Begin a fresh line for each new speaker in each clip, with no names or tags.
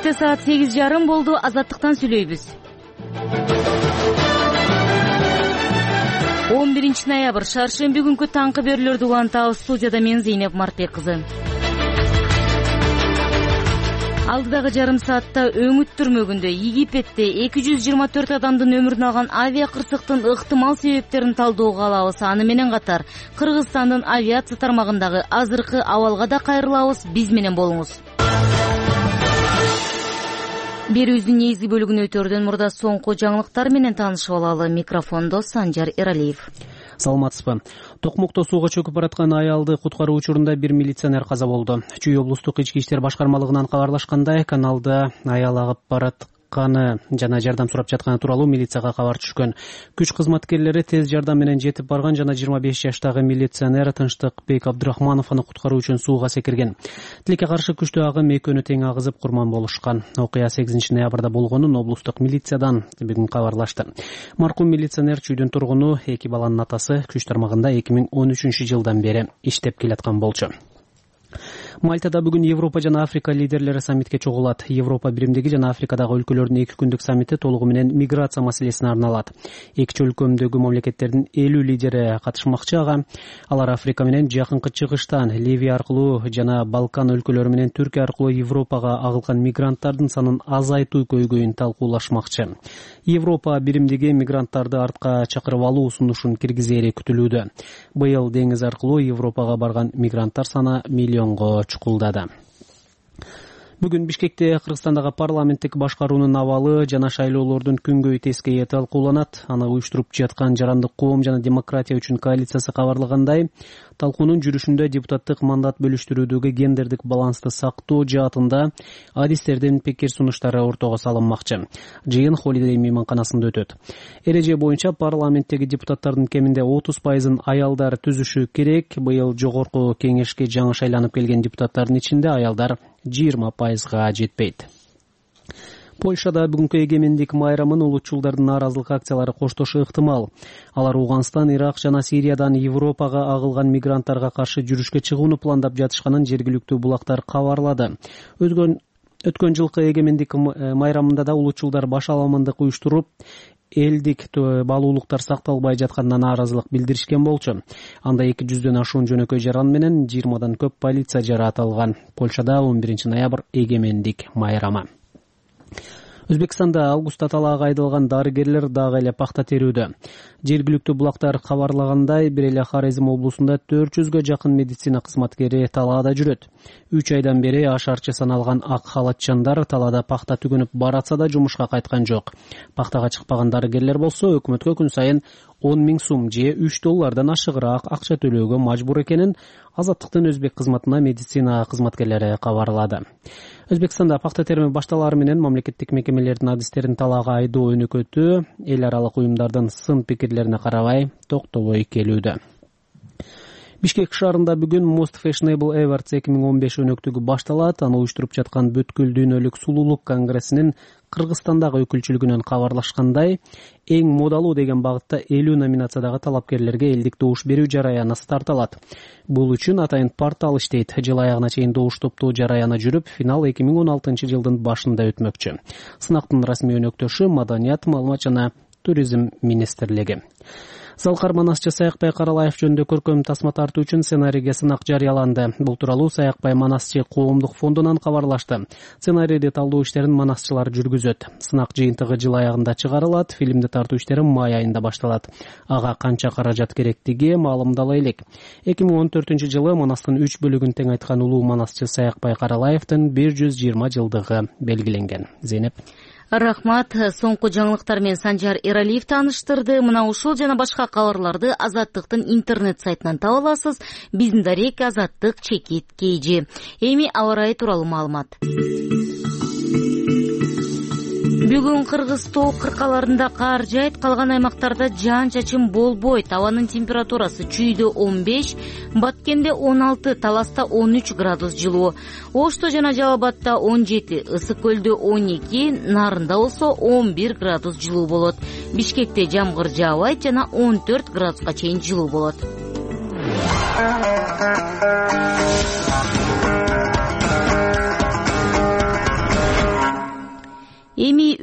Кечте саат 8:30 болду. Азаттыктан сүйлөйбүз. 11 ноябрь шаршемби күнкү таңкы берүүлөрдү улантабыз. Студияда мен Зейнеп Мартбек кызы. Алдыдагы жарым саатта өңүт түрмөгүндө Египетте 224 адамдын өмүрүн алган авиа кырсыктын ыктымал себептерин талдөөгө алабыз. Аны менен катар Кыргызстандын авиация тармагындагы азыркы абалга да кайрылабыз. Биз менен болуңуз. Берүүбүздүн негизги бөлүгүнө өтөрдөн мурда соңку жаңылыктар менен таанышып алалы. Микрофондо Санжар Эралиев.
Саламатсызбы. Токмокто сууга чөкүп бараткан аялды куткаруу учурунда бир милиционер каза болду. Чүй облустук ички иштер башкармалыгынан кабарлашкандай, каналда аял агып баратканы жана жардам сурап жатканы тууралуу милицияга кабар түшкөн. Күч кызматкерлери тез жардам менен жетип барган жана 25 жаштагы милиционер Тынчтыкбек Абдрахманов аны куткаруу үчүн сууга секирген. Тилекке каршы күчтүү агым экөөнү тең агызып курман болушкан. Окуя 8 ноябрда болгонун облустук милициядан бүгүн кабарлашты. Маркум милиционер чүйдүн тургуну, 2 баланын атасы, күч тармагында 2013 жылдан бери иштеп келаткан болчу. Мальтада бүгүн Европа жана Африка лидерлери саммитке чогулат. Европа биримдиги жана Африкадагы өлкөлөрдүн 2 күндүк саммити толугу менен миграция маселесине арналат. Эки өлкөмдөгү мамлекеттердин 50 лидери катышмакчы. Алар Африка менен жакынкы чыгыштан Ливия аркылуу жана Балкан өлкөлөрү менен Түркия аркылуу Европага агылган мигранттардын санын азайтуу көйгөйүн талкуулашмакчы. Европа биримдиги мигранттарды артка чакырып алуу сунушун киргизери күтүлүүдө. Быйыл деңиз аркылуу Европага барган мигранттар саны миллионго чукулдады. Бүгүн Бишкекте Кыргызстандагы парламенттик башкаруунун абалы жана шайлоолордун күнгөй тескейи талкууланат. Аны уюштуруп жаткан Жарандык коом жана демократия үчүн коалициясы кабарлагандай, талкуунун жүрүшүндө депутаттык мандат бөлүштүрүүдөгү гендердик балансты сактоо жаатында адистердин пикир сунуштары ортого салынмакчы. Жыйын Холидей мейманканасында өтөт. Эреже боюнча парламенттеги депутаттардын кеминде 30% аялдар түзүшү керек. Быйыл жогорку кеңешке жаңы шайланып келген депутаттардын ичинде аялдар 20%га жетпейт. Польшада бүгүнкү эгемендик майрамын улутчулдардын нааразылык акциялары коштошу ыктымал. Алар Ауганстан, Ирак жана Сириядан Европага агылган мигранттарга каршы жүрүшкө чыгууну пландап жатышканын жергиликтүү булактар кабарлады. Өткөн жылкы эгемендик майрамында да улутчулдар баш аламандык уюштуруп, элдик баалуулуктар сакталбай жатканына нааразылык билдиришкен болчу. Анда 200дөн ашуун жөнөкөй жаран менен 20 көп полиция жаратылган. Польшада 11 ноябрь эгемендик майрамы. Өзбекстанда август аталаага айдалган дарыгерлер дагы эле пахта терүүдө. Жергиликтүү булактар кабарлагандай, бир эле Хорезм облусунда 400гө жакын медицина кызматкери талаада жүрөт. 3 айдан бери ашарчы саналган ак халатчандар талаада пахта түгөнүп баратса да жумушка кайткан жок. Пахтага чыкпаган дарыгерлер болсо өкмөткө күн сайын 10 000 сум же $3 ашыгыраак акча төлөөгө мажбур экенин Азаттыктын өзбек кызматына медицина кызматкерлери кабарлады. Өзбекстанда пахта терими башталары менен мамлекеттик мекемелердин адистерин талаага айдоо өнөкөтү эл аралык уюмдардын сын пикирлерине карабай токтобой келүүдө. Бишкек шаарында бүгүн Most Fashionable Awards 2015 өнөктүгү башталат. Аны уюштуруп жаткан бүткүл дүйнөлүк сулуулук конгрессинин Кыргызстандагы өкүлчүлүгүнөн кабарлашкандай, эң модалуу деген багытта 50 номинациядагы талапкерлерге элдик добуш берүү жараяны старт алат. Бул үчүн атайын портал иштейт. Жыл аягына чейин добуш топтоо жараяны жүрүп, финал 2016 жылдын башында өтмөкчү. Сынактын расмий өнөктөшү Маданият, маалымат жана туризм министрлиги. Залкар Манасчы Саякбай Каралаев жөнүндө көркөм тасма тартуу үчүн сценарийге сынак жарыяланды. Бул тууралуу Саякбай Манасчы коомдук фондунан кабарлашты. Сценарийди талдоо иштерин манасчылар жүргүзөт. Сынак жыйынтыгы жыл аягында чыгарылат. Фильмди тартуу иштери май айында башталат. Ага канча каражат керектиги маалымдала элек. 2014 жылы Манастын 3 бөлүгүн тең айткан улуу манасчы Саякбай Каралаевдин 120 жылдыгы белгиленген. Зейнеп.
Рахмат. Соңку жаңылыктар менен Санжар Эралиев тааныштырды. Мына ушул жана башка кабарларды Азаттыктын интернет сайтынан таба аласыз. Биздин дарек Азаттык _KG. Эми аба ырайы тууралуу маалымат. Бүгүн Кыргыз тоо кыркаларында кар жайт, калган аймактарда жаан-чачын болбойт. Абанын температурасы чүйдө 15, Баткенде 16, Таласта 13 градус жылуу. Ошто жана Жалал Абадта 17, Ысык көлдө 12, Нарында болсо 11 градус жылуу болот. Бишкекте жамгыр жаабайт жана 14 градуска чейин жылуу болот.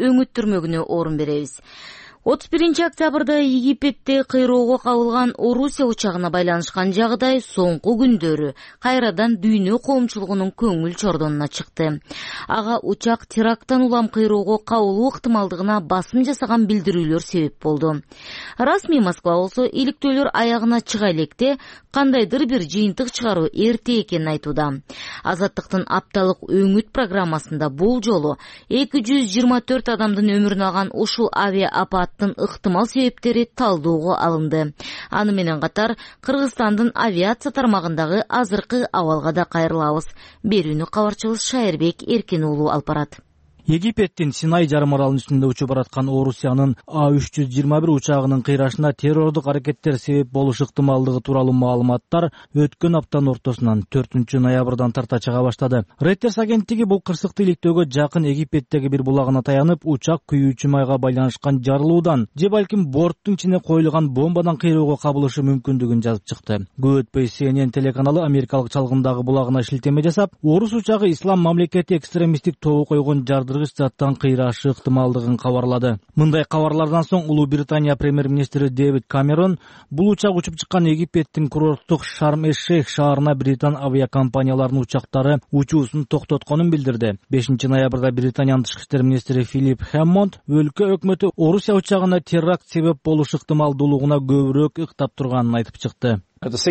өңүттүрмөгүнө орун беребиз. 31 октябрда Египетте кыйроого кабылган Орусия учагына байланышкан жагдай соңку күндөрү кайрадан дүйнө коомчулугунун көңүл чордонуна чыкты. Ага учак теракттан улам кыйроого кабылуу ыктымалдыгына басым жасаган билдирүүлөр себеп болду. Расмий Москва болсо иликтөөлөр аягына чыга электе кандайдыр бир жыйынтык чыгаруу эрте экенин айтууда. Азаттыктын апталык өңүт программасында бул жолу 224 адамдын өмүрүн алган ушул авиаапаттын ыктымал себептери талдоого алынды. Аны менен катар Кыргызстандын авиация тармагындагы азыркы абалга да кайрылабыз. Берүүнү кабарчыбыз Шайырбек Эркин уулу алып барат.
Египеттин Синай жарым аралынын үстүндө учуп бараткан Орусиянын А321 учагынын кыйрашына террордук аракеттер себеп болуш ыктымалдыгы тууралуу маалыматтар өткөн аптанын ортосунан 4 ноябрдан тарта чыга баштады. Reuters агенттиги бул кырсыктуу иликтөөгө жакын Египеттеги бир булагына таянып, учак күйүүчү майга байланышкан жарылуудан же балким борттун ичине коюлган бомбадан кыйроого кабылышы мүмкүндүгүн жазып чыкты. Көп өтпөй CNN телеканалы америкалык чалгындагы булагына шилтеме жасап, Орус учагы ислам мамлекети экстремисттик тобу койгон заттан кыйрашы ыктымалдыгын кабарлады. Мындай кабарлардан соң Улуу Британия премьер-министри Дэвид Камерон бул учак учуп чыккан Египеттин курорттук Шарм-эш-Шейх шаарына британ авиакомпанияларынын учактары учуусун токтотконун билдирди. 5 ноябрда Британиянын тышкы иштер министри Филипп Хэммонд өлкө өкмөтү Орусия учагына теракт себеп болуш ыктымалдуулугуна көбүрөөк ыктап турганын айтып чыкты.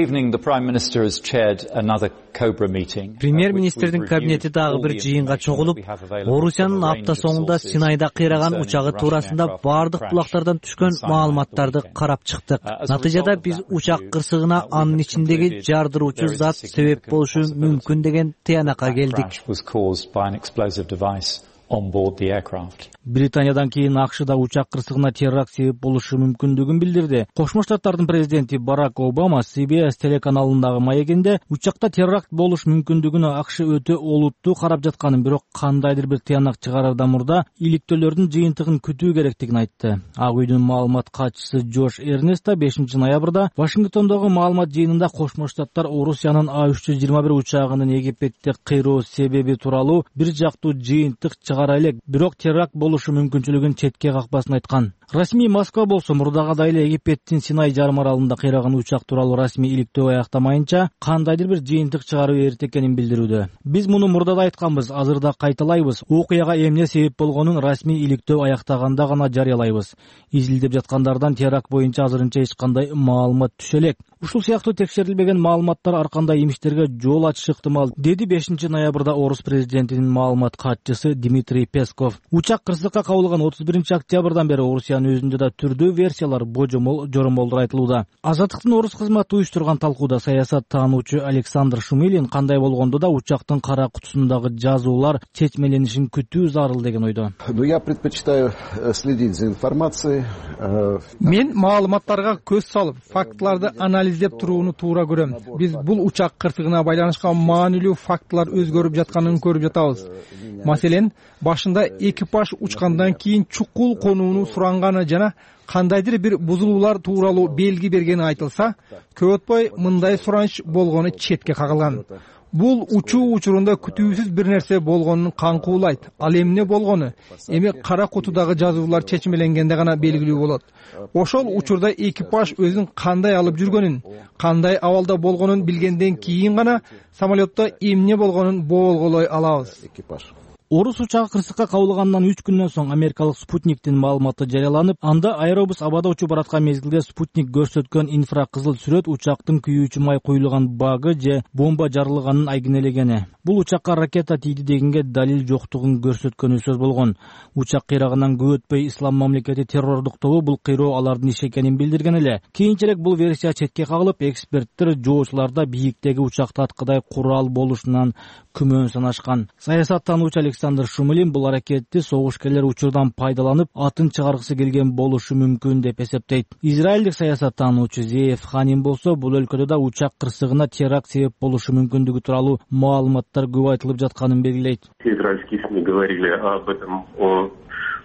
Премьер-министрдин кабинети дагы бир жыйынга чогулуп, Орусиянын апта соңунда Синайда кыйраган учагы туурасында бардык булактардан түшкөн маалыматтарды карап чыктык. Натыйжада биз учак кырсыгына анын ичиндеги жардыруучу зат себеп болушу мүмкүн деген тыянакка келдик.
Британиядан кийин АКШда учак кырсыгына теракт себеп болушу мүмкүндүгүн билдирди. Кошмо Штаттардын президенти Барак Обама CBS телеканалындагы маегинде учакта теракт болуш мүмкүндүгүнө АКШ өтө олуттуу карап жатканын, бирок кандайдыр бир тыянак чыгарардан мурда иликтөөлөрдүн жыйынтыгын күтүү керектигин айтты. Ак үйдүн маалымат катчысы Джош Эрнест 5 ноябрда Вашингтондогу маалымат жыйынында Кошмо Штаттар Орусиянын А321 учагынын Египетте кыйроо себеби тууралуу бир жактуу жыйынтык чыгара элек, бирок теракт болушу мүмкүнчүлүгүн четке какпасын айткан. Расмий Москва болсо мурдагыдай эле Египеттин Синай жарым аралында кыйраган учак тууралуу расмий иликтөө аяктамайынча кандайдыр бир жыйынтык чыгаруу эрте экенин билдирүүдө. Биз муну мурда да айтканбыз, азырда кайталайбыз. Окуяга эмне себеп болгонун расмий иликтөө аяктаганда гана жарыялайбыз. Изилдеп жаткандардан теракт боюнча азырынча эч кандай маалымат түшө элек. Ушул сыяктуу текшерилбеген маалыматтар ар кандай имиштерге жол ачышы ыктымал, деди 5 ноябрда Орус президентинин маалымат катчысы Дмитрий Песков. Учак кырсыкка кабылган 31 октябрдан бери Орусиянын өзүндө да түрдүү версиялар, жоромолдор айтылууда. Азаттыктын Орус кызматы уюштурган талкууда саясат таануучу Александр Шумилин кандай болгондо да учактын кара кутусундагы жазуулар чечмеленишин күтүү зарыл деген ойдо.
Я предпочитаю следить за информацией.
Мен маалыматтарга көз салып, фактларды анализдеп турууну туура көрөм. Биз бул учак кырсыгына байланышкан маанилүү фактлар өзгөрүп жатканын көрүп жатабыз. Маселен, башында экипаж учкандан кийин чукул конууну суранганы жана кандайдыр бир бузулуулар тууралуу белги бергени айтылса, көп өтпөй мындай сураныч болгону четке кагылган. Бул учуу учурунда күтүүсүз бир нерсе болгонун каңкуулайт. Ал эмне болгону эми кара кутудагы жазуулар чечмеленгенде гана белгилүү болот. Ошол учурда экипаж өзүн кандай алып жүргөнүн, кандай абалда болгонун билгенден кийин гана самолетто эмне болгонун болголой алабыз.
Орус учагы кырсыкка кабылгандан 3 күндөн соң америкалык Спутниктин маалыматы жарыяланып, анда аэробус абада учуп бараткан мезгилде Спутник көрсөткөн инфракызыл сүрөт учактын күйүүчү май куюлган багы же бомба жарылганын айгинелегени. Бул учакка ракета тийди дегенге далил жоктугун көрсөткөнү сөз болгон. Учак кыйрагынан көп өтпөй ислам мамлекети террордук тобу бул кыйроо алардын иши экенин билдирген эле. Кийинчерээк бул версия четке кагылып, эксперттер жоочуларда бийиктеги учакта аткыдай курал болушунан күмөн санашкан. Саясаттануучу Александр Шумилин бул аракетти согушкерлер учурдан пайдаланып, атын чыгаргысы келген болушу мүмкүн деп эсептейт. Израилдик саясаттануучу Зеев Ханин болсо, бул өлкөдө да учак кырсыгына теракт себеп болушу мүмкүндүгү тууралуу маалыматтар көп айтылып жатканын белгилейт.
Израильские СМИ говорили об этом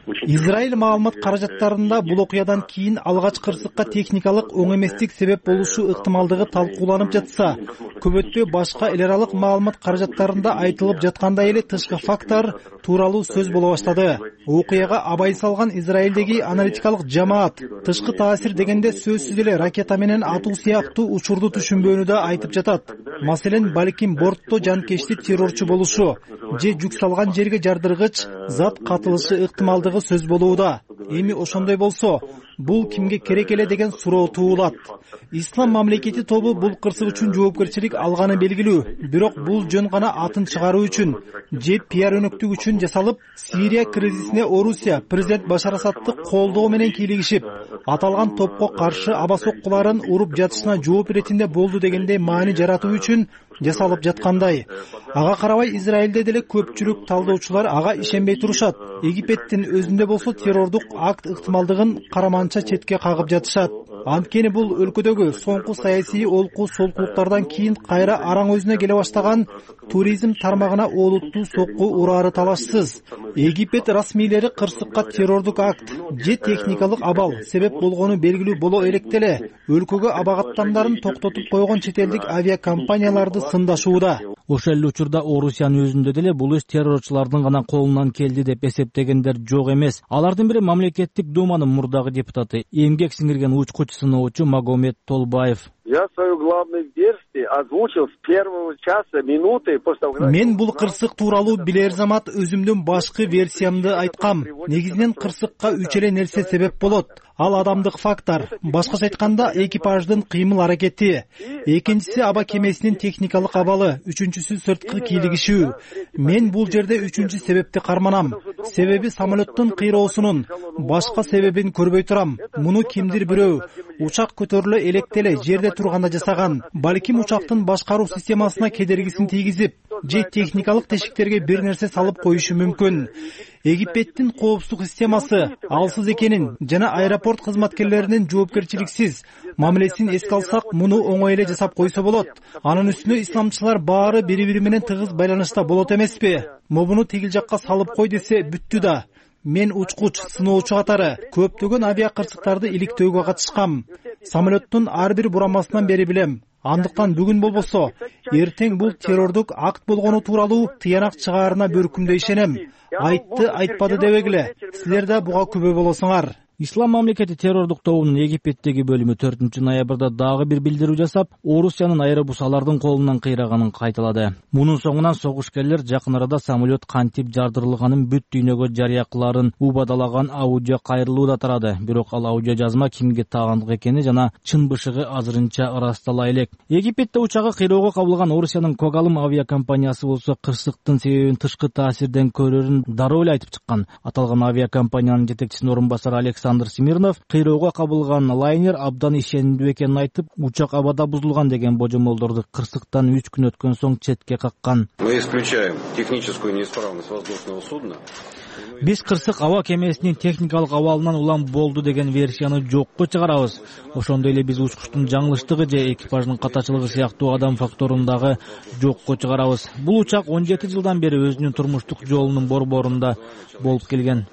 Израиль маалымат каражаттарында бул окуядан кийин алгач кырсыкка техникалык оң эместик себеп болушу ыктымалдыгы талкууланып жатса, көп өтпөй башка эл аралык маалымат каражаттарында айтылып жаткандай эле тышкы факттар тууралуу сөз боло баштады. Окуяга абай салган Израилдеги аналитикалык жамаат тышкы таасир дегенде сөзсүз эле ракета менен атуу сыяктуу учурду түшүнбөөнү да айтып жатат. Маселен, балким бортто жанкечти террорчу болушу же жүк салган жерге жардыргыч зат катылышы ыктымалдыгы сөз болууда. Эми ошондой болсо, бул кимге керек эле деген суроо туулат. Ислам мамлекети тобу бул кырсык үчүн жоопкерчилик алганы белгилүү, бирок бул жөн гана атын чыгаруу үчүн же пиар өнөктүк үчүн жасалып, Сирия кризисине Орусия президент Башар Асадты колдоо менен кийлигишип, аталган топко каршы аба соккуларын уруп жатышына жооп иретинде болду дегендей маани жаратуу үчүн жасалып жаткандай. Ага карабай Израилде деле көпчүлүк талдоочулар ага ишенбей турушат. Египеттин өзүндө болсо террордук акт ыктымалдыгын караманча четке кагып жатышат. Анткени бул өлкөдөгү соңку саясий олку солкулуктардан кийин кайра араң өзүнө келе баштаган туризм тармагына олуттуу сокку урары талашсыз. Египет расмийлери кырсыкка террордук акт же техникалык абал себеп болгону белгилүү боло электе эле өлкөгө абагаттамдарын токтотуп койгон чет элдик авиакомпанияларды сындашууда.
Ошол эле учурда Орусиянын өзүндө деле бул иш террорчулардын гана колунан келди деп эсептегендер жок эмес. Алардын бири мамлекеттик думанын мурдагы депутаты, эмгек сиңирген учкуч сыноочу Магомед Толбаев.
Я свою главную версию озвучил с первого часа, минуты после того.
Мен бул кырсык тууралуу билер замат өзүмдүн башкы версиямды айткам. Негизинен кырсыкка үч эле нерсе себеп болот. Ал адамдык фактор, башкача айтканда экипаждын кыймыл аракети, экинчиси аба кемесинин техникалык абалы, үчүнчүсү сырткы кийлигишүү. Мен бул жерде үчүнчү себепти карманам. Себеби самолеттун кыйроосунун башка себебин көрбөй турам. Муну кимдир бирөө учак көтөрүлө электе эле жерде турганда жасаган. Балким учактын башкаруу системасына кедергисин тийгизип, же техникалык тешиктерге бир нерсе салып коюшу мүмкүн. Египеттин коопсуздук системасы алсыз экенин жана аэропорт кызматкерлеринин жоопкерчиликсиз мамилесин эске алсак, муну оңой эле жасап койсо болот. Анын үстүнө исламчылар баары бири-бири менен тыгыз байланышта болот эмеспи? Мобуну тигил жакка салып кой десе бүттү да. Мен учкуч, сыноочу катары көптөгөн авиакырсыктарды иликтөөгө катышкам. Самолеттун ар бир бурамасынан бери билем. Андыктан бүгүн болбосо, эртең бул террордук акт болгону тууралуу тыянак чыгаарына бөркүмдөй ишенем. Айтты, айтпады дебегиле. Силер да буга күбө болосуңар.
Ислам мамлекети террордук тобунун Египеттеги бөлүмү 4 ноябрда дагы бир билдирүү жасап, Орусиянын аэробус алардын колунан кыйраганын кайталады. Мунун соңунан согушкерлер жакын арада самолет кантип жардырылганын бүт дүйнөгө жарыя кыларын убадалаган аудио кайрылуу да тарады. Бирок ал аудио жазма кимге тагандык экени жана чын бышыгы азырынча ырастала элек. Египетте учагы кыйроого кабылган Орусиянын Когалым авиакомпаниясы болсо кырсыктын себебин тышкы таасирден көрөрүн дароо эле айтып чыккан. Аталган авиакомпаниянын жетекчисинин орун басары Александр Смирнов кыйроого кабылган лайнер абдан ишенимдүү экенин айтып, учак абада бузулган деген божомолдорду кырсыктан 3 күн өткөн соң четке каккан.
Мы исключаем техническую неисправность воздушного судна.
Биз кырсык аба кемесинин техникалык абалынан улам болду деген версияны жокко чыгарабыз. Ошондой эле биз учкучтун жаңылыштыгы же экипаждын катачылыгы сыяктуу адам факторун дагы жокко чыгарабыз. Бул учак 17 жылдан бери өзүнүн турмуштук жолунун борборунда болуп келген.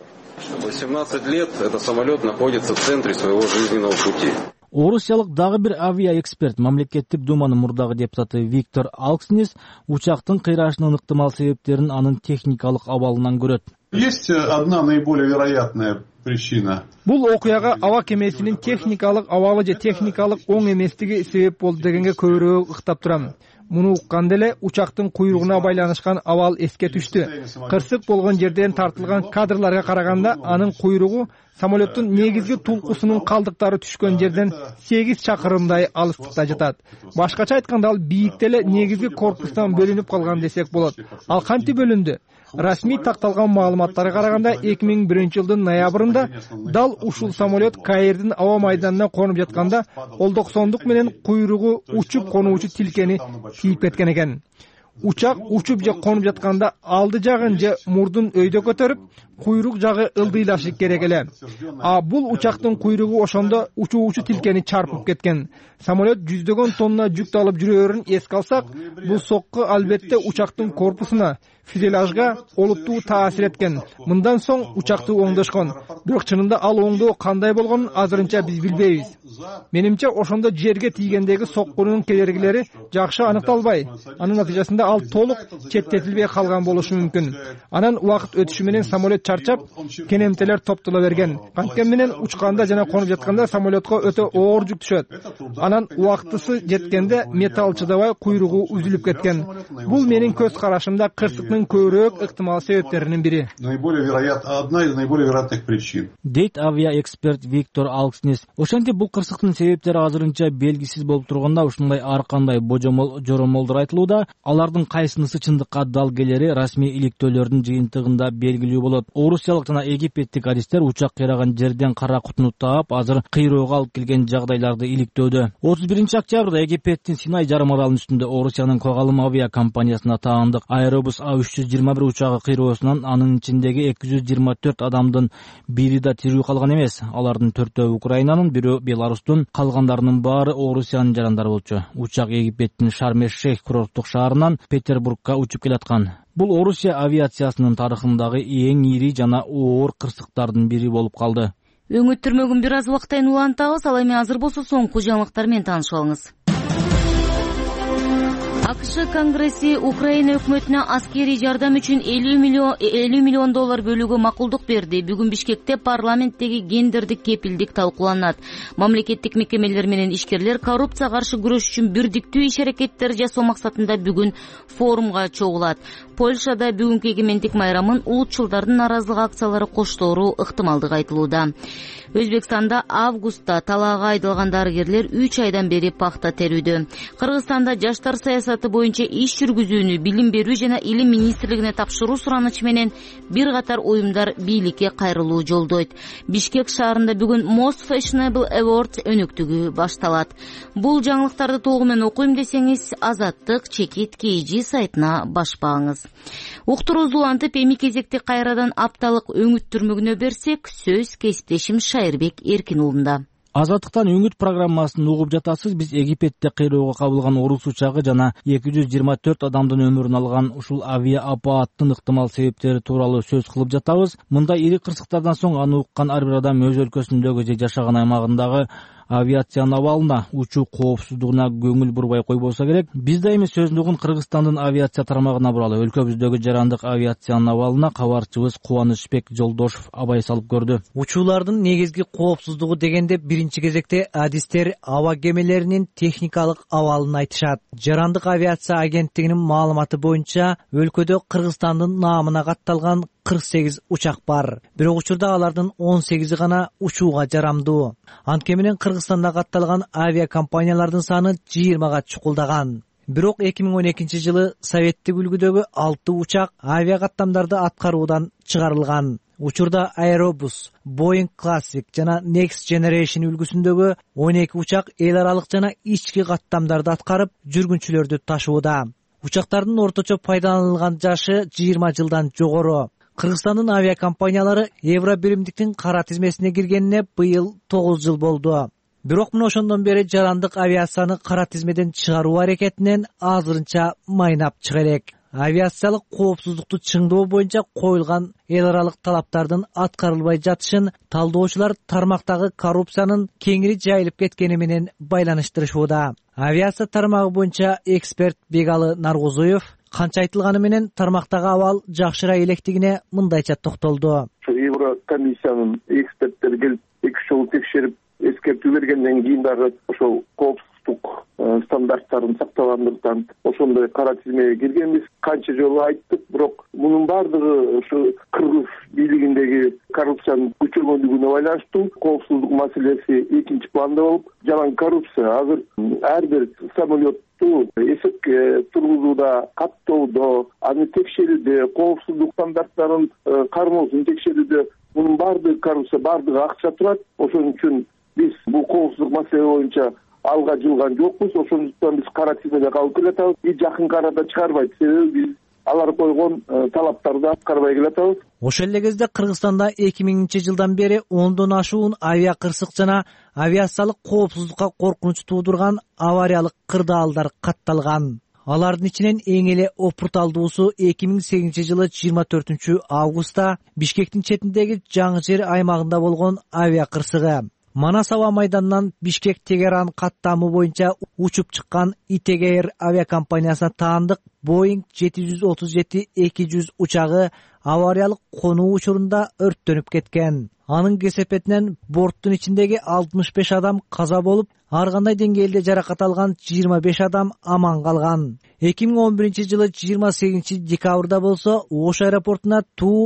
18 лет этот самолет находится в центре своего жизненного пути.
Орусиялык дагы бир авиаэксперт, мамлекеттик думанын мурдагы депутаты Виктор Алкснис учактын кыйрашынын ыктымал себептерин анын техникалык абалынан көрөт.
Есть одна наиболее вероятная причина.
Бул окуяга аба кемесинин техникалык абалы же техникалык оң эместиги себеп болду дегенге көбүрөөк ыктап турам. Муну укканда эле учактын куйругуна байланышкан абал эске түштү. Кырсык болгон жерден тартылган кадрларга караганда анын куйругу самолеттун негизги тулкусунун калдыктары түшкөн жерден 8 чакырымдай алыстыкта жатат. Башкача айтканда ал бийикте эле негизги корпустан бөлүнүп калган десек болот. Ал кантип бөлүндү? Расмий такталган маалыматтарга караганда 2001-жылдын ноябрында дал ушул самолет Каирдин аба майданына конуп жатканда Ол-90 менен куйругу учуп конуучу тилкени тийип кеткен экен. Учак учуп же конуп жатканда алды жагын же мурдун өйдө көтөрүп, куйрук жагы ылдыйлашы керек эле. Бул учактын куйругу ошондо учуучу тилкени чарпып кеткен. Самолет жүздөгөн тонна жүктү алып жүрөөрүн эске алсак, бул сокку албетте учактын корпусуна, фюзеляжга олуттуу таасир эткен. Мындан соң учакты оңдошкон. Бирок чынында ал оңдоо кандай болгонун азырынча биз билбейбиз. Менимче ошондо жерге тийгендеги соккунун кедергилери жакшы аныкталбай, анын натыйжасында ал толук четтетилбей калган болушу мүмкүн. Анан убакыт өтүшү менен самолет чарчап, кенемтелер топтоло берген. Канткени менен учканда жана конуп жатканда самолетко өтө оор жүк түшөт. Анан убактысы жеткенде металл чыдабай куйругу үзүлүп кеткен. Бул менин көз карашымда кырсыктын көбүрөөк ыктымал себептеринин бири.
Одна из наиболее вероятных причин.
Дейт авиаэксперт Виктор Алкснес. Ошентип бул кырсыктын себептери азырынча белгисиз болуп турганда, ушундай ар кандай жоромолдор айтылууда. Алардын кайсынысы чындыкка дал келери расмий иликтөөлөрдүн жыйынтыгында белгилүү болот. Орусиялык жана египеттик адистер учак кыйраган жерден кара кутуну таап, азыр кыйроого алып келген жагдайларды иликтөөдө. 31 октябрда Египеттин Синай жарым аралынын үстүндө Орусиянын Когалым авиа компаниясына таандык Аэробус А321 учагы кыйроосунан анын ичиндеги 224 адамдын бири да тирүү калган эмес. Алардын 4-өө Украинанын, бирөө Беларустун, калгандарынын баары Орусиянын жарандары болчу. Учак Египеттин Шарм-эш-Шейх курорттук шаарынан Петербургга учуп келаткан. Бул Орусия авиациясынын тарыхындагы эң ири жана оор кырсыктардын бири болуп калды.
Өңүттүрмөгүн бир аз убактан улантабыз, ал эми азыр болсо соңку жаңылыктар менен таанышып алыңыз. АКШ Конгресси Украина өкмөтүнө аскерий жардам үчүн $50 миллион бөлүүгө макулдук берди. Бүгүн Бишкекте парламенттеги гендердик кепилдик талкууланат. Мамлекеттик мекемелер менен ишкерлер коррупция каршы күрөш үчүн бирдиктүү иш-аракеттер жасоо максатында бүгүн форумга чогулат. Польшада бүгүнкү эгемендик майрамын улутчулдардын наразылык акциялары коштоору ыктымалдыгы айтылууда. Өзбекстанда августта талаага айдалган дарыгерлер 3 айдан бери пахта терүүдө. Кыргызстанда жаштар саясаты боюнча иш жүргүзүүнү билим берүү жана илим министрлигине тапшыруу суранычы менен бир катар уюмдар бийликке кайрылуу жолдойт. Бишкек шаарында бүгүн Most Fashionable Award өнөктүгү башталат. Бул жаңылыктарды толугу менен окуйм десеңиз, Азаттык чекит KG сайтына башпаңыз. Уктурууз улантып, эми кезекти кайрадан апталык өңүттүрмөгүнө берсек, сөз кесиптешим Шайырбек Эркин уулунда.
Азаттыктан өңүт программасын угуп жатасыз. Биз Египетте кыйроого кабылган орус учагы жана 224 адамдын өмүрүн алган ушул авиа апааттын ыктымал себептери тууралуу сөз кылып жатабыз. Мындай ири кырсыктардан соң аны уккан ар бир адам өз өлкөсүндөгү же жашаган аймагындагы авиациянын абалына, учуу коопсуздугуна көңүл бурбай койбосо керек. Биз да эми сөзүндөгүн Кыргызстандын авиация тармагына буралы. Өлкөбүздөгү жарандык авиациянын абалына кабарчыбыз Кубанычбек Жолдошов абай салып көрдү.
Учуулардын негизги коопсуздугу дегенде биринчи кезекте адистер аба кемелеринин техникалык абалын айтышат. Жарандык авиация агенттигинин маалыматы боюнча өлкөдө Кыргызстандын наамына катталган 48 учак бар. Бирок учурда алардын 18 гана учууга жарамдуу. Анткени менен Кыргызстанда катталган авиа компаниялардын саны 20га чукулдаган. Бирок 2012 жылы советтик үлгүдөгү 6 учак авиа каттамдарды аткаруудан чыгарылган. Учурда Aerobus, Boeing Classic жана Next Generation үлгүсүндөгү 12 учак эл аралык жана ички каттамдарды аткарып, жүргүнчүлөрдү ташууда. Учактардын орточо пайдаланылган жашы 20 жылдан жогору. Кыргызстандын авиакомпаниялары евро биримдиктин кара тизмесине киргенине быйыл 9 жыл болду. Бирок мына ошондон бери жарандык авиацияны кара тизмеден чыгаруу аракетинен азырынча майнап чыга элек. Авиациялык коопсуздукту чыңдоо боюнча коюлган эл аралык талаптардын аткарылбай жатышын талдоочулар тармактагы коррупциянын кеңири жайылып кеткени менен байланыштырышууда. Авиация тармагы боюнча эксперт Бегалы Наргузуев канча айтылганы менен тармактагы абал жакшыра электигине мындайча токтолду.
Евро комиссиянын эксперттери келип 2 жолу текшерип эскертүү бергенден кийин дагы ошол коопсуздук стандарттарын сактагандыктан ошондой кара тизмеге киргенбиз. Канча жолу айттык, бирок мунун баардыгы ушу кыргыз бийлигиндеги коррупциянын күчөгөндүгүнө байланыштуу. Коопсуздук маселеси экинчи планда болуп, жалаң коррупция азыр ар бир самолетту эсекке тургузууда, каттоодо, аны текшерүүдө, коопсуздук стандарттарын кармоосун текшерүүдө мунун баардыгы коррупция, баардыгы акча турат. Ошон үчүн биз бул коопсуздук маселе боюнча алга жылган жокпуз. Ошондуктан биз кара тизмеде калып келатабыз. Биз жакын арада чыгарбайт. Себеби биз алар койгон талаптарды аткарбай келатабыз.
Ошол эле кезде Кыргызстанда 2000-жылдан бери 10дон ашуун авиа кырсык жана авиациялык коопсуздукка коркунуч туудурган авариялык кырдаалдар катталган. Алардын ичинен эң эле опурталдуусу 2008-жылы 24-августта Бишкектин четиндеги Жаңы жер аймагында болгон авиа кырсыгы. Манас аба майданынан Бишкек Тегеран каттамы боюнча учуп чыккан ITG Air авиакомпаниясына таандык Boeing 737-200 учагы авариялык конуу учурунда өрттөнүп кеткен. Анын кесепетинен борттун ичиндеги 65 адам каза болуп, ар кандай деңгээлде жаракат алган 25 адам аман калган. 2011-жылы 28-декабрда болсо Ош аэропортуна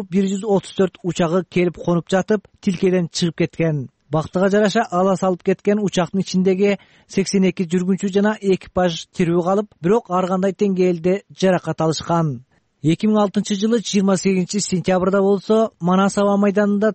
Ту-134 учагы келип конуп жатып, тилкеден чыгып кеткен. Бактыга жараша ала салып кеткен учактын ичиндеги 82 жүргүнчү жана экипаж тирүү калып, бирок ар кандай деңгээлде жаракат алышкан. 2006-жылы 28-сентябрда болсо Манас аба майданында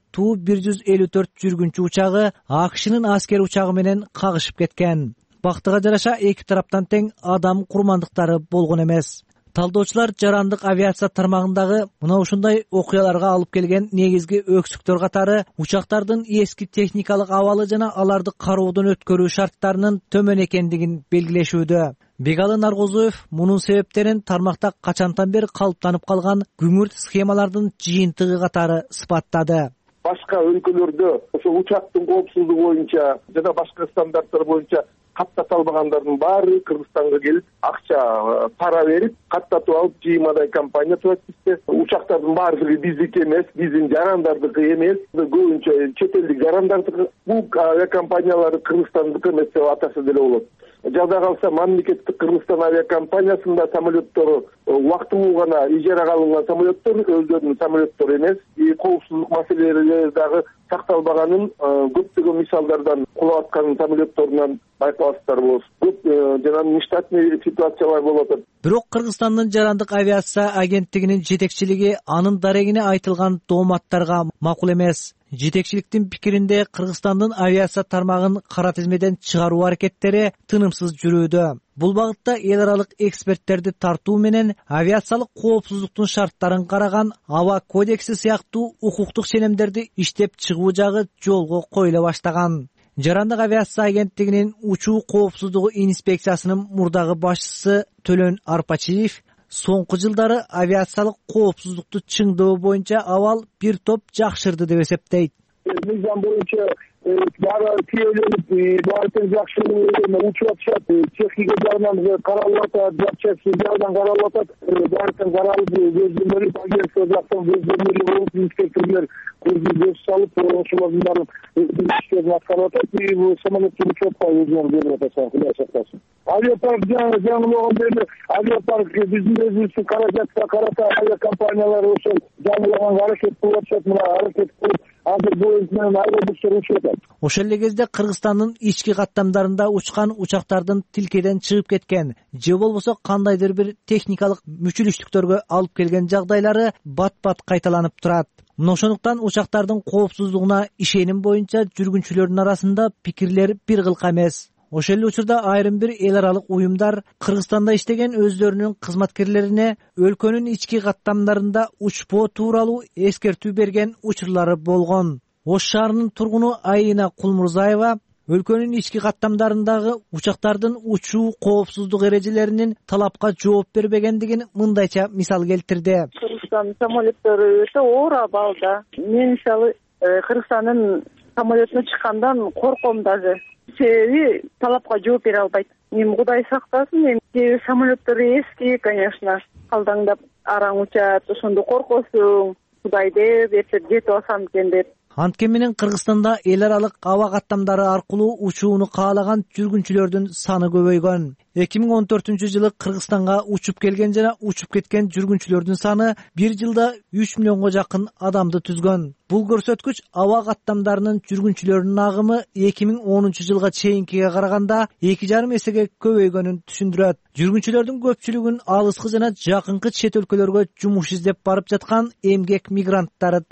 Ту-154 жүргүнчү учагы АКШнын аскер учагы менен кагышып кеткен. Бактыга жараша эки тараптан тең адам курмандыктары болгон эмес. Талдоочулар жарандык авиация тармагындагы мына ушундай окуяларга алып келген негизги өксүктөр катары учактардын эски техникалык абалы жана аларды кароодон өткөрүү шарттарынын төмөн экендигин белгилешүүдө. Бегалы Наргозуев мунун себептерин тармакта качантан бери калыптанып калган күңүрт схемалардын жыйынтыгы катары сыпаттады.
Башка өлкөлөрдө ошо учактын коопсуздугу боюнча жана башка стандарттар боюнча каттата албагандардын баары Кыргызстанга келип, акча пара берип, каттатып алып, жыймадай компания турат бизде. Учактардын баардыгы биздики эмес, биздин жарандардыкы эмес, көбүнчө чет элдик жарандардыкы. Бул авиакомпаниялар Кыргызстандыкы эмес деп атаса деле болот. Жада калса мамлекеттик Кыргызстан авиакомпаниясында самолеттору убактылуу гана ижарага алынган самолеттор, өздөрүнүн самолеттору эмес. Коопсуздук маселелери дагы сакталбаганын көптөгөн мисалдардан кулап аткан самолетторунан байкаласыздар болот. Көп жана нештатный ситуациялар болот.
Бирок Кыргызстандын жарандык авиация агенттигинин жетекчилиги анын дарегине айтылган тооматтарга макул эмес. Жетекчиликтин пикиринде Кыргызстандын авиация тармагын кара тизмеден чыгаруу аракеттери тынымсыз жүрүүдө. Бул багытта эл аралык эксперттерди тартуу менен авиациялык коопсуздуктун шарттарын караган аба кодекси сыяктуу укуктук ченемдерди иштеп чыгуу жагы жолго коюла баштаган. Жарандык авиация агенттигинин учуу коопсуздугу инспекциясынын мурдагы башчысы Төлөн Арпачиев соңку жылдары авиациялык коопсуздукту чыңдоо боюнча абал бир топ жакшырды деп эсептейт.
Мыйзам боюнча баары тиеленип, баары жакшы учуп атышат, техника жагынан каралып атат, запчасти жагынан каралып атат, баары каралып, көздөмөлүп, агенттик жактан көздөмөлүп болуп, инспекторлор көз салып, ошолордун баарын иштерин аткарып атат. Бул самолеттер учуп атпайбы, өзүнүн берип атат, Кудай сактасын. Авиапарк жаңылган эле, авиапарк биздин өзүбүздүн каражатка карата авиакомпаниялар ошол жаңылаганга аракет кылып атышат, мына аракет кылып азыр Боинг менен Airbus'тар учуп атат.
Ошол эле кезде Кыргызстандын ички каттамдарында учкан учактардын тилкеден чыгып кеткен же болбосо кандайдыр бир техникалык мүчүлүштүктөргө алып келген жагдайлары бат-бат кайталанып турат. Мына ошондуктан учактардын коопсуздугуна ишеним боюнча жүргүнчүлөрдүн арасында пикирлер бир кылка эмес. Ошол эле учурда айрым бир эл аралык уюмдар Кыргызстанда иштеген өздөрүнүн кызматкерлерине өлкөнүн ички каттамдарында учпоо тууралуу эскертүү берген учурлары болгон. Ош шаарынын тургуну Айына Кулмурзаева өлкөнүн ички каттамдарындагы учактардын учуу коопсуздук эрежелеринин талапка жооп бербегендигин мындайча мисал келтирди.
Кыргызстан самолеттору өтө оор абалда. Мен мисалы Кыргызстандын самолетине чыккандан корком даже. Себеби талапка жооп бере албайт. Мен Кудай сактасын, эми самолеттору эски, конечно, калдаңдап араң учат, ошондо коркосуң, Кудайды берсе жетип алсам экен деп.
Анткени менен Кыргызстанда эл аралык аба каттамдары аркылуу учууну каалаган жүргүнчүлөрдүн саны көбөйгөн. 2014-жылы Кыргызстанга учуп келген жана учуп кеткен жүргүнчүлөрдүн саны бир жылда 3 миллионго жакын адамды түзгөн. Бул көрсөткүч аба каттамдарынын жүргүнчүлөрүнүн агымы 2010-жылга чейинкиге караганда 2,5 эсеге көбөйгөнүн түшүндүрөт. Жүргүнчүлөрдүн көпчүлүгүн алыскы жана жакынкы чет өлкөлөргө жумуш издеп барып жаткан эмгек мигранттары түзөт.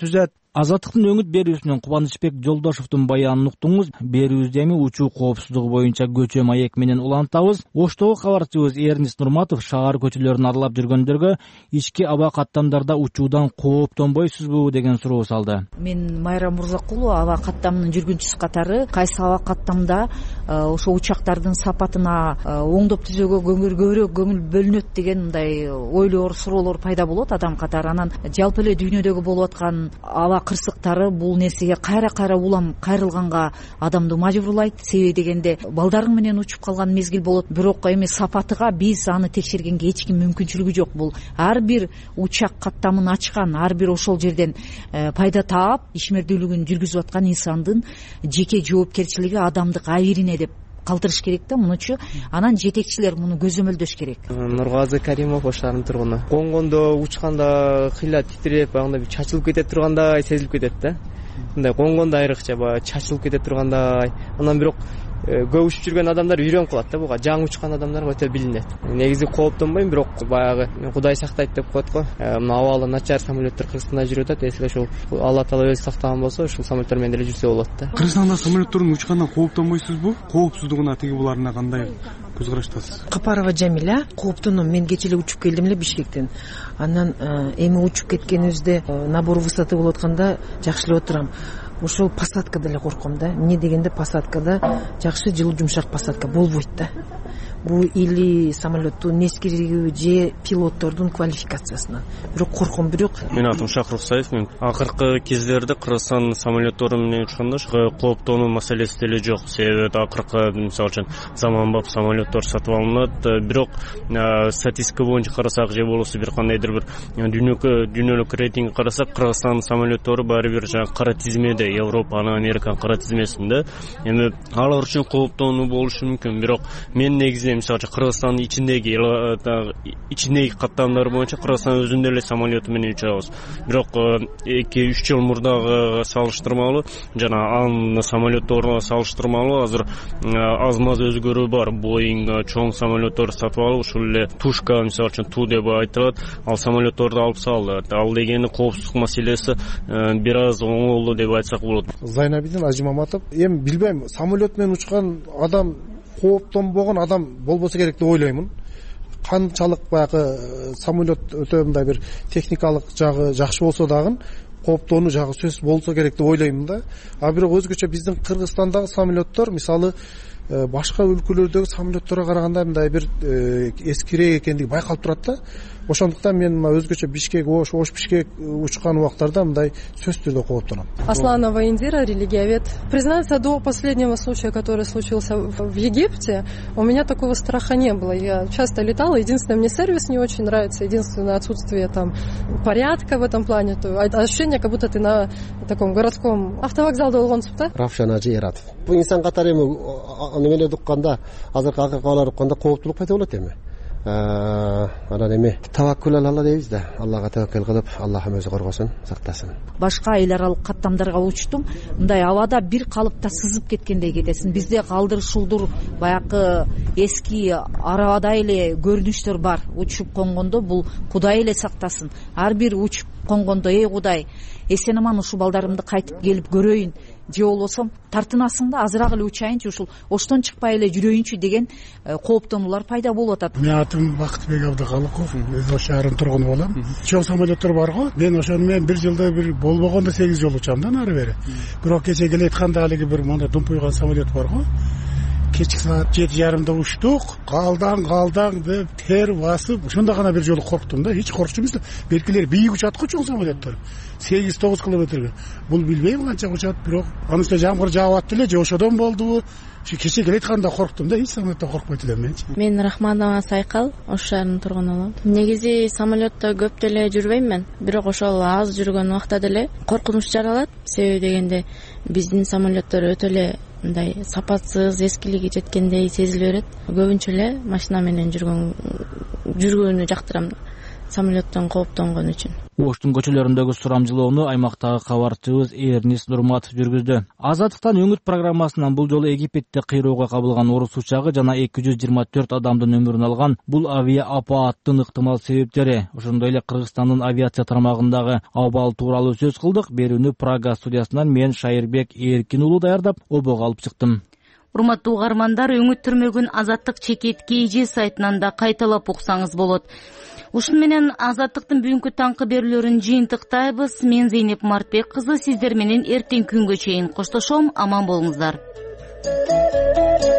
Азаттыктын өңүт берүүсүнөн Кубанычбек Жолдошовдун баянын уктуңуз. Берүүбүздү эми учуу коопсуздугу боюнча көчө маек менен улантабыз. Оштогу кабарчыбыз Эрнест Нурматов шаар көчөлөрүн аралап жүргөндөргө ички аба каттамдарда учуудан кооптонбойсузбу деген суроо салды.
Мен Майра Мурзакулова, аба каттамынын жүргүнчүсү катары, кайсы аба каттамда ошо учактардын сапатына оңдоп түзөөгө көбүрөөк көңүл бөлүнөт деген мындай ойлор, суроолор пайда болот адам катары. Анан жалпы эле дүйнөдөгү болуп аткан аба кырсыктары бул нерсеге кайра улам кайрылганга адамды мажбурлайт. Себеби дегенде балдарың менен учуп калган мезгил болот, бирок эми сапатыга биз аны текшергенге эч ким мүмкүнчүлүгү жок. Бул ар бир учак каттамын ачкан, ар бир ошол жерден пайда таап ишмердүүлүгүн жүргүзүп аткан инсандын жеке жоопкерчилиги, адамдык абийирине деп калтырыш керек да. Мунучу анан жетекчилер муну көзөмөлдөш керек.
Нургазы Каримов, Ош шаарынын тургуну. Коңгондо учканда кыйла титиреп, андай бир чачылып кете тургандай сезилип кетет да. Мындай коңгондо айрыкча баягы чачылып кете тургандай. Анан бирок көп учуп жүргөн адамдар үйрөнүп калат да, буга жаңы учкан адамдарга өтө билинет. Негизи кооптонбойм, бирок баягы Кудай сактайт деп коет го. Мына абалы начар самолеттер Кыргызстанда жүрүп атат. Эсиле ошол Алла Таала өзү сактаган болсо, ушул самолеттер менен деле жүрсө болот да.
Кыргызстанда самолеттердин учкандан кооптонбойсузбу? Коопсуздугуна тиги буларына кандай көз караштасыз?
Капарова Жамиля. Кооптоном. Мен кече эле учуп келдим эле Бишкектен. Анан эми учуп кеткенибизде набор высоты болуп атканда жакшылап отурам. Ошол посадка деле корком да. Эмне дегенде посадкада жакшы жылуу жумшак посадка болбойт да. Бул или самолеттун нескиригиби же пилоттордун квалификациясынан. Бирок корком.
Менин атым Шахрух Саев. Мен акыркы кездерде Кыргызстан самолеттори менен учканда кооптонуу маселеси деле жок. Себеби акыркы мисалы үчүн заманбап самолеттор сатып алынат. Бирок статистика боюнча карасак же болбосо бир кандайдыр бир дүйнөлүк рейтинг карасак, Кыргызстан самолеттору баары бир жанагы кара тизмеде, Европанын, Американын кара тизмесинде. Эми алар үчүн кооптонуу болушу мүмкүн. Бирок мен негизи мисалы Кыргызстандын ичиндеги каттамдар боюнча Кыргызстан өзүнүн эле самолети менен учабыз. Бирок 2-3 жыл мурдагы салыштырмалуу жана анын самолетторуна салыштырмалуу азыр аз маз өзгөрүү бар. Боинг чоң самолетторду сатып алып, ушул эле Тушка мисалы үчүн Ту деп айтылат, ал самолетторду алып салды. Ал дегени коопсуздук маселеси бир аз оңолду деп айтсак болот.
Зайнабидин Ажимаматов. Эми билбейм, самолет менен учкан адам кооптонбогон адам болбосо керек деп ойлоймун. Канчалык баягы самолет өтө мындай бир техникалык жагы жакшы болсо дагы кооптонуу жагы сөз болсо керек деп ойлоймун да. А бирок өзгөчө биздин Кыргызстандагы самолеттор мисалы башка өлкөлөрдөгү самолетторго караганда мындай бир эскирээк экендиги байкалып турат да. Ошондуктан мен өзгөчө Бишкек, Ош Бишкек учкан убактарда мындай сөзсүз түрдө кооптоном.
Асланова Индира, религиовед. Признаться, до последнего случая, который случился в Египте, у меня такого страха не было. Я часто летала, единственное, мне сервис не очень нравится, единственное отсутствие там порядка в этом плане, ощущение, как будто ты на таком городском автовокзалда болгонсуң да.
Равшан Ажиратов. Бул инсан катары эми немелерди укканда, азыркы акыркалар укканда кооптулук пайда болот эми. Анан эми таваккул Алла дейбиз да. Аллага таваккул кылып, Аллахым өзү коргосун, сактасын.
Башка эл аралык каттамдарга учтум. Мындай абада бир калыпта сызып кеткендей кетесиң. Бизде калдыр шулдур баягы эски арабадай эле көрүнүштөр бар. Учуп конгондо бул Кудай эле сактасын. Ар бир учуп конгондо эй Кудай, эсен аман ушул балдарымды кайтып келип көрөйүн. Же болбосо тартынасың да азыраак эле учайынчы, ушул Оштон чыкпай эле жүрөйүнчү деген кооптонуулар пайда болуп атат.
Менин атым Бактыбек Абдыкалыков, өз Ош шаарынын тургуну болом. Чоң самолеттер бар го. Мен ошону менен бир жылда бир болбогондо 8 жолу учам да нары бери. Бирок кече келетканда алиги бир мына думпуйган самолет бар го. Кечки саат 7:30 учтук, калдаң деп тер басып, ошондо гана бир жолу корктум да. Эч коркчу эмес. Белгилери бийик учат го чоң самолеттер. 8-9 километрге. Бул билбейм канча учат, бирок анын үстүнө жамгыр жаап атты эле, же ошодон болдубу? Кече келетканда корктум да, эч самолеттен коркпойт элем мен.
Мен Рахманова Сайкал, Ош шаарынын тургуну болом. Негизи самолетто көп деле жүрбөйм мен, бирок ошол аз жүргөн убакта деле коркунуч жаралат. Себеби дегенде биздин самолеттор өтө эле мындай сапатсыз, эскилиги жеткендей сезиле берет. Көбүнчө эле машина менен жүргөнү жактырам. самолеттон кооптонгон үчүн.
Оштун көчөлөрүндөгү сурамжылоону аймактагы кабарчыбыз Эрнис Нурматов жүргүздү. Азаттыктан үмүт программасынан бул жолу Египетте кыйроого кабылган орус учагы жана 224 адамдын өмүрүн алган бул авиа апааттын ыктымал себептери, ошондой эле Кыргызстандын авиация тармагындагы абал тууралуу сөз кылдык. Берүүнү Прага студиясынан мен Шайырбек Эркин уулу даярдап, обого алып чыктым.
Урматтуу угармандар, өңүттүрмөгүн Азаттык чекит KG сайтынан да кайталап уксаңыз болот. Ушун менен Азаттыктын бүгүнкү таңкы берүүлөрүн жыйынтыктайбыз. Мен Зейнеп Мартбек кызы сиздер менен эртең күнгө чейин коштошом. Аман болуңуздар.